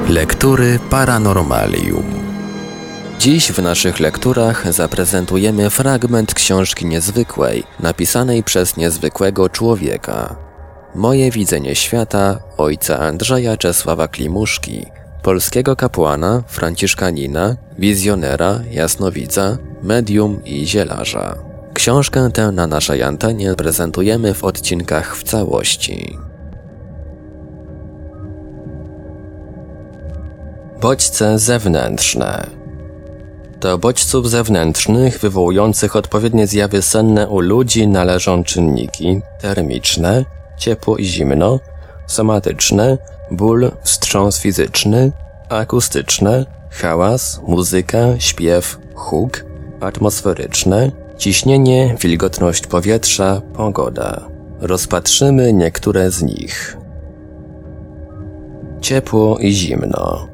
Lektury Paranormalium. Dziś w naszych lekturach zaprezentujemy fragment książki niezwykłej, napisanej przez niezwykłego człowieka. Moje widzenie świata ojca Andrzeja Czesława Klimuszki, polskiego kapłana, franciszkanina, wizjonera, jasnowidza, medium i zielarza. Książkę tę na naszej antenie prezentujemy w odcinkach w całości. Bodźce zewnętrzne. Do bodźców zewnętrznych wywołujących odpowiednie zjawy senne u ludzi należą czynniki termiczne, ciepło i zimno, somatyczne, ból, wstrząs fizyczny, akustyczne, hałas, muzyka, śpiew, huk, atmosferyczne, ciśnienie, wilgotność powietrza, pogoda. Rozpatrzymy niektóre z nich. Ciepło i zimno.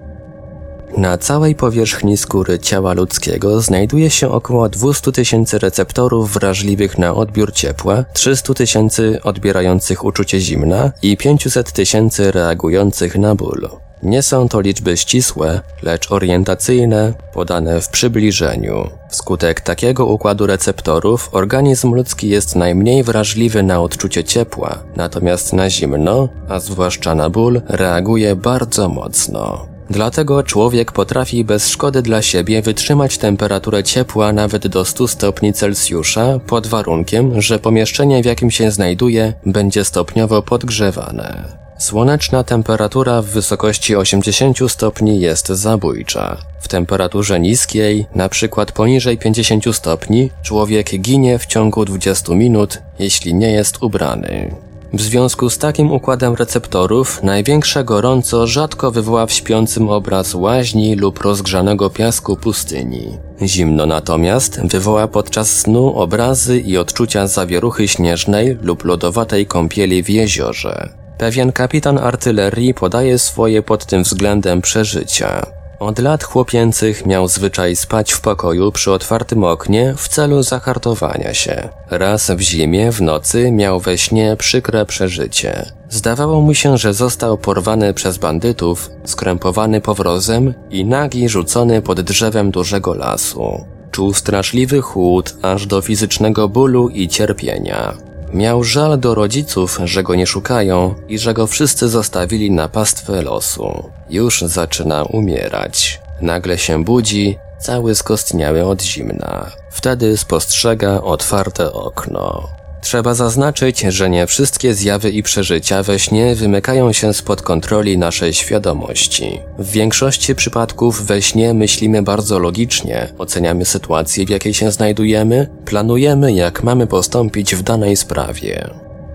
Na całej powierzchni skóry ciała ludzkiego znajduje się około 200 000 receptorów wrażliwych na odbiór ciepła, 300 000 odbierających uczucie zimna i 500 000 reagujących na ból. Nie są to liczby ścisłe, lecz orientacyjne, podane w przybliżeniu. Wskutek takiego układu receptorów organizm ludzki jest najmniej wrażliwy na odczucie ciepła, natomiast na zimno, a zwłaszcza na ból, reaguje bardzo mocno. Dlatego człowiek potrafi bez szkody dla siebie wytrzymać temperaturę ciepła nawet do 100 stopni Celsjusza pod warunkiem, że pomieszczenie, w jakim się znajduje, będzie stopniowo podgrzewane. Słoneczna temperatura w wysokości 80 stopni jest zabójcza. W temperaturze niskiej, np. poniżej 50 stopni, człowiek ginie w ciągu 20 minut, jeśli nie jest ubrany. W związku z takim układem receptorów, największe gorąco rzadko wywoła w śpiącym obraz łaźni lub rozgrzanego piasku pustyni. Zimno natomiast wywoła podczas snu obrazy i odczucia zawieruchy śnieżnej lub lodowatej kąpieli w jeziorze. Pewien kapitan artylerii podaje swoje pod tym względem przeżycia. Od lat chłopięcych miał zwyczaj spać w pokoju przy otwartym oknie w celu zahartowania się. Raz w zimie w nocy miał we śnie przykre przeżycie. Zdawało mu się, że został porwany przez bandytów, skrępowany powrozem i nagi rzucony pod drzewem dużego lasu. Czuł straszliwy chłód aż do fizycznego bólu i cierpienia. Miał żal do rodziców, że go nie szukają i że go wszyscy zostawili na pastwę losu. Już zaczyna umierać. Nagle się budzi, cały skostniały od zimna. Wtedy spostrzega otwarte okno. Trzeba zaznaczyć, że nie wszystkie zjawy i przeżycia we śnie wymykają się spod kontroli naszej świadomości. W większości przypadków we śnie myślimy bardzo logicznie, oceniamy sytuację, w jakiej się znajdujemy, planujemy, jak mamy postąpić w danej sprawie.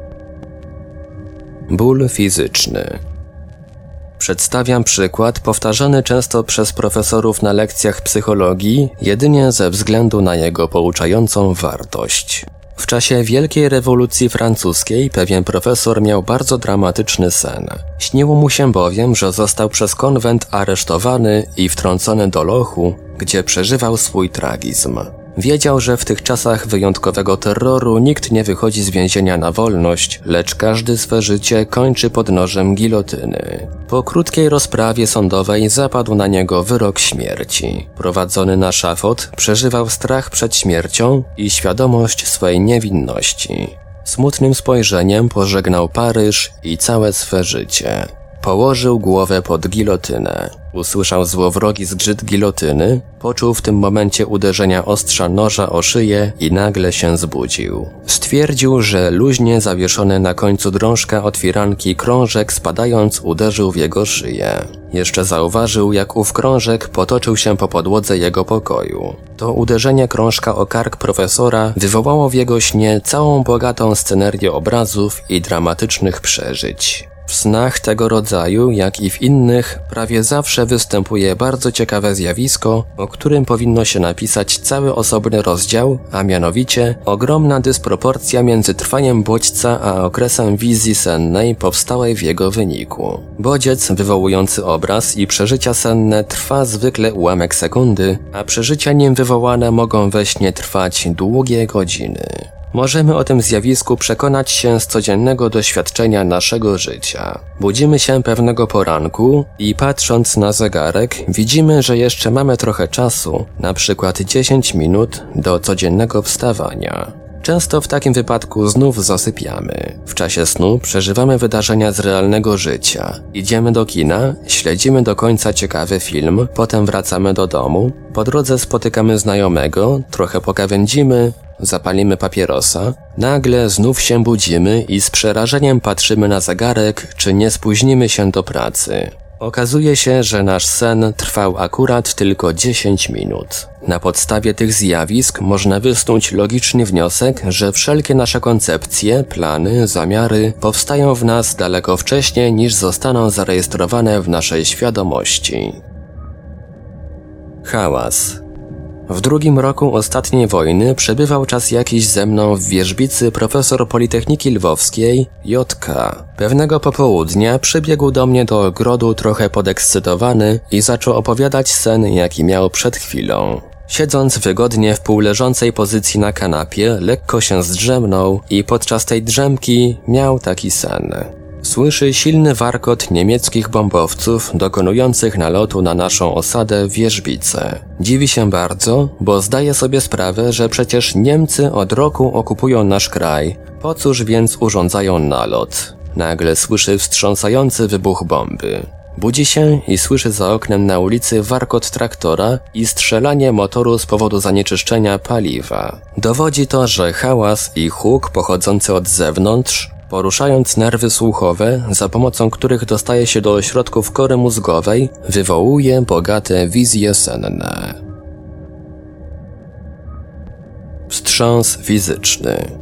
Ból fizyczny. Przedstawiam przykład powtarzany często przez profesorów na lekcjach psychologii, jedynie ze względu na jego pouczającą wartość. W czasie Wielkiej Rewolucji Francuskiej pewien profesor miał bardzo dramatyczny sen. Śniło mu się bowiem, że został przez konwent aresztowany i wtrącony do lochu, gdzie przeżywał swój tragizm. Wiedział, że w tych czasach wyjątkowego terroru nikt nie wychodzi z więzienia na wolność, lecz każdy swe życie kończy pod nożem gilotyny. Po krótkiej rozprawie sądowej zapadł na niego wyrok śmierci. Prowadzony na szafot, przeżywał strach przed śmiercią i świadomość swej niewinności. Smutnym spojrzeniem pożegnał Paryż i całe swe życie. Położył głowę pod gilotynę. Usłyszał złowrogi zgrzyt gilotyny, poczuł w tym momencie uderzenia ostrza noża o szyję i nagle się zbudził. Stwierdził, że luźnie zawieszony na końcu drążka od firanki krążek spadając uderzył w jego szyję. Jeszcze zauważył, jak ów krążek potoczył się po podłodze jego pokoju. To uderzenie krążka o kark profesora wywołało w jego śnie całą bogatą scenerię obrazów i dramatycznych przeżyć. W snach tego rodzaju, jak i w innych, prawie zawsze występuje bardzo ciekawe zjawisko, o którym powinno się napisać cały osobny rozdział, a mianowicie ogromna dysproporcja między trwaniem bodźca a okresem wizji sennej powstałej w jego wyniku. Bodziec wywołujący obraz i przeżycia senne trwa zwykle ułamek sekundy, a przeżycia nim wywołane mogą we śnie trwać długie godziny. Możemy o tym zjawisku przekonać się z codziennego doświadczenia naszego życia. Budzimy się pewnego poranku i patrząc na zegarek widzimy, że jeszcze mamy trochę czasu, na przykład 10 minut do codziennego wstawania. Często w takim wypadku znów zasypiamy. W czasie snu przeżywamy wydarzenia z realnego życia. Idziemy do kina, śledzimy do końca ciekawy film, potem wracamy do domu, po drodze spotykamy znajomego, trochę pogawędzimy, zapalimy papierosa, nagle znów się budzimy i z przerażeniem patrzymy na zegarek, czy nie spóźnimy się do pracy. Okazuje się, że nasz sen trwał akurat tylko 10 minut. Na podstawie tych zjawisk można wysnuć logiczny wniosek, że wszelkie nasze koncepcje, plany, zamiary powstają w nas daleko wcześniej niż zostaną zarejestrowane w naszej świadomości. Hałas. W drugim roku ostatniej wojny przebywał czas jakiś ze mną w Wierzbicy profesor Politechniki Lwowskiej J.K. Pewnego popołudnia przybiegł do mnie do ogrodu trochę podekscytowany i zaczął opowiadać sen, jaki miał przed chwilą. Siedząc wygodnie w półleżącej pozycji na kanapie, lekko się zdrzemnął i podczas tej drzemki miał taki sen. Słyszy silny warkot niemieckich bombowców dokonujących nalotu na naszą osadę w Wierzbice. Dziwi się bardzo, bo zdaje sobie sprawę, że przecież Niemcy od roku okupują nasz kraj. Po cóż więc urządzają nalot? Nagle słyszy wstrząsający wybuch bomby. Budzi się i słyszy za oknem na ulicy warkot traktora i strzelanie motoru z powodu zanieczyszczenia paliwa. Dowodzi to, że hałas i huk pochodzący od zewnątrz, poruszając nerwy słuchowe, za pomocą których dostaje się do ośrodków kory mózgowej, wywołuje bogate wizje senne. Wstrząs fizyczny.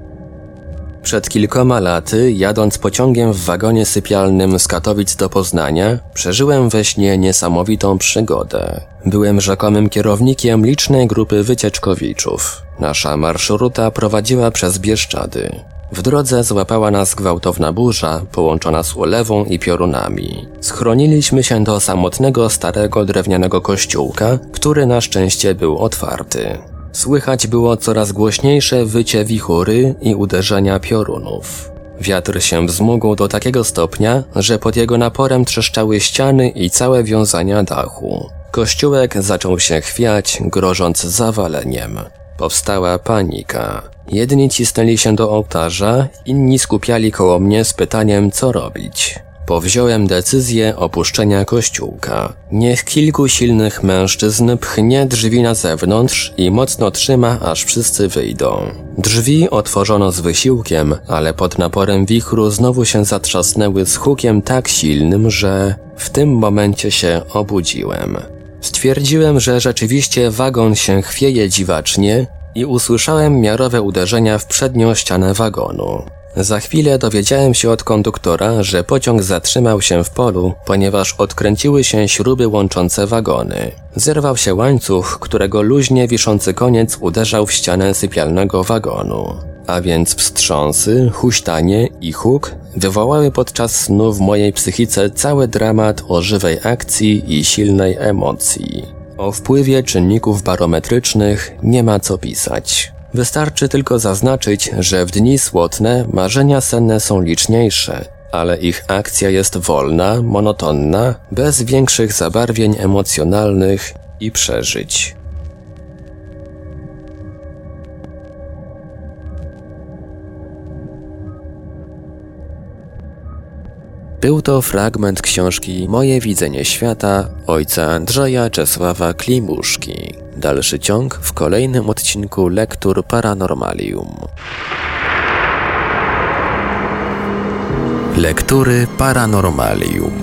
Przed kilkoma laty, jadąc pociągiem w wagonie sypialnym z Katowic do Poznania, przeżyłem we śnie niesamowitą przygodę. Byłem rzekomym kierownikiem licznej grupy wycieczkowiczów. Nasza marszruta prowadziła przez Bieszczady. W drodze złapała nas gwałtowna burza, połączona z ulewą i piorunami. Schroniliśmy się do samotnego, starego, drewnianego kościółka, który na szczęście był otwarty. Słychać było coraz głośniejsze wycie wichury i uderzenia piorunów. Wiatr się wzmógł do takiego stopnia, że pod jego naporem trzeszczały ściany i całe wiązania dachu. Kościółek zaczął się chwiać, grożąc zawaleniem. Powstała panika. Jedni cisnęli się do ołtarza, inni skupiali koło mnie z pytaniem, co robić. Powziąłem decyzję opuszczenia kościółka. Niech kilku silnych mężczyzn pchnie drzwi na zewnątrz i mocno trzyma, aż wszyscy wyjdą. Drzwi otworzono z wysiłkiem, ale pod naporem wichru znowu się zatrzasnęły z hukiem tak silnym, że w tym momencie się obudziłem. Stwierdziłem, że rzeczywiście wagon się chwieje dziwacznie i usłyszałem miarowe uderzenia w przednią ścianę wagonu. Za chwilę dowiedziałem się od konduktora, że pociąg zatrzymał się w polu, ponieważ odkręciły się śruby łączące wagony. Zerwał się łańcuch, którego luźnie wiszący koniec uderzał w ścianę sypialnego wagonu. A więc wstrząsy, huśtanie i huk wywołały podczas snu w mojej psychice cały dramat o żywej akcji i silnej emocji. O wpływie czynników barometrycznych nie ma co pisać. Wystarczy tylko zaznaczyć, że w dni słotne marzenia senne są liczniejsze, ale ich akcja jest wolna, monotonna, bez większych zabarwień emocjonalnych i przeżyć. Był to fragment książki Moje widzenie świata ojca Andrzeja Czesława Klimuszki. Dalszy ciąg w kolejnym odcinku Lektur Paranormalium. Lektury Paranormalium.